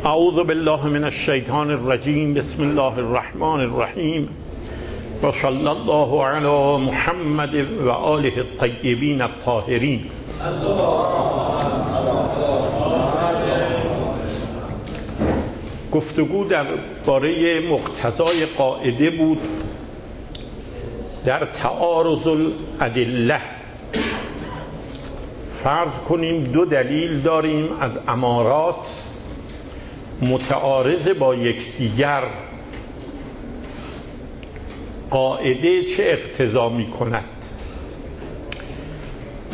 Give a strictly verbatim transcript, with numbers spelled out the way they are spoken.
اعوذ بالله من الشیطان الرجیم. بسم الله الرحمن الرحیم و صلی الله علی محمد و آله الطیبین الطاهرین. گفتگو درباره مقتضای قاعده بود در تعارض الادله. فرض کنیم دو دلیل داریم از امارات متعارض با یکدیگر، قاعده چه اقتضا می کند؟